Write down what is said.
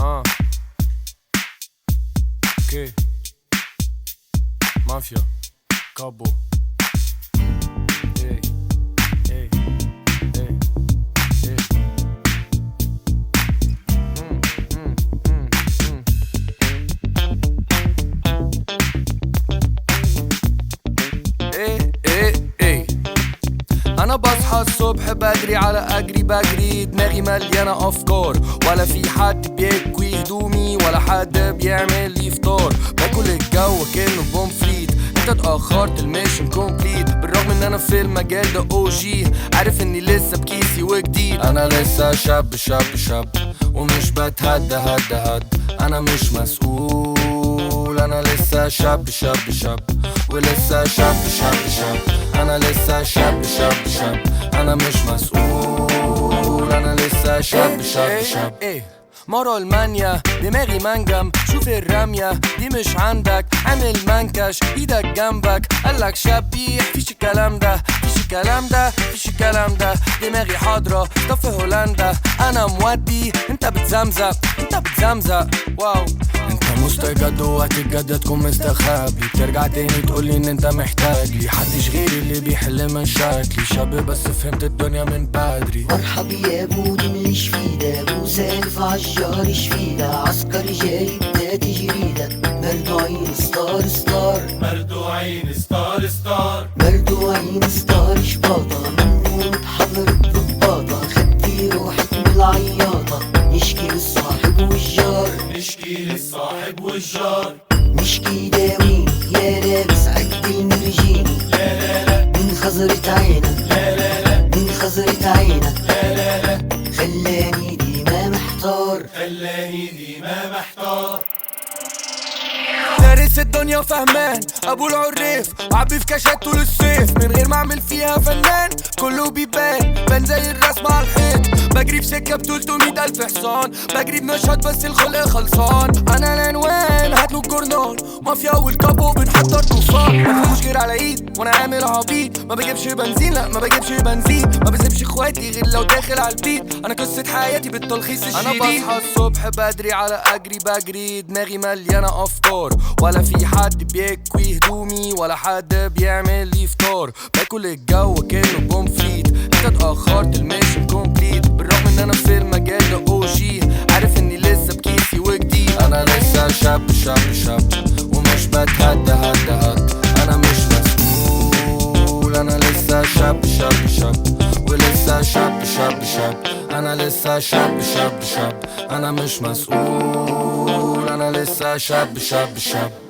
اه اوكي مافيا كابو ايه ايه ايه ايه ايه ايه ايه انا بصحى الصبح بدري على اجري بجري دماغي مليانه افكار ولا في حد بيكوي هدومي ولا حد بيعمل لي فطار باكل الجو كأنه بومفريت انت اتأخرت الميشن كومبليت بالرغم ان انا في المجال ده او جي عارف اني لسه بكيسي وجديد انا لسه شاب شاب شاب ومش بتهدى هد هد انا مش مسؤول انا لسه شاب شاب شاب ولسه شاب شاب شاب انا لسه شاب شاب شاب انا مش مسؤول انا لسه شاب شاب شاب مرة المانيا دماغي منجم شوف الرمية دي مش عندك عامل منكش ايدك جنبك قالك شبيح فيش الكلام ده فيش الكلام ده فيش الكلام ده دماغي حاضرة طب في هولندا انا مودي انت بتزمزق انت بتزمزق واو انت مستجد وهتتجدد تكون مستخبي بترجع تاني تقولي ان انت محتاج لي حدش غيري اللي بيحل مشاكلي شاب بس فهمت الدنيا من بدري مرحبا يا ابو دي مليش فيدا ابو سالف عالجار شفيدا عسكري جاي بداتي جريدة مردوعين ستار ستار مردوعين ستار ستار مردوعين ستار شباطة منه متحضر برباطة خدتي روحك بالعياطة نشكي للصاحب والجار نشكي للصاحب والجار نشكي داويني يا لابس عد المرجيني لا لا لا من خزرة عينك لا لا لا من خزرة عينك لا لا لا خلاني ديما محتار خلاني ديما محتار دارس الدنيا وفهمان ابو العريف عبي في كاشات طول الصيف من غير ما اعمل فيها فنان كله بيبان بان زي الرسم على الحيط بجري في سكه ب 300 الف حصان بجري بنشاط بس الخلق خلصان انا العنوان هاتلو الجورنال مافيا والكابو بنحضر طوفان ما فيهوش غير على ايد وانا عامل عبيط ما بجيبش بنزين لا ما بجيبش بنزين ما بسيبش اخواتي غير لو داخل على البيت انا قصه حياتي بالتلخيص الشديد انا بصحى الصبح بدري على اجري بجري دماغي مليانه افكار ولا في حد بيكوي هدومي ولا حد بيعمل لي فطار باكل الجو كأنه بومفريت انت اتأخرت الميشن كومبليت بالرغم ان انا في المجال ده او جي عارف اني لسه بكيسي وجديد انا لسه شاب شاب شاب ومش بتهدى هد هد انا مش مسؤول انا لسه شاب شاب شاب ولسه شاب شاب شاب انا لسه شاب شاب شاب انا مش مسؤول انا لسه شاب شاب شاب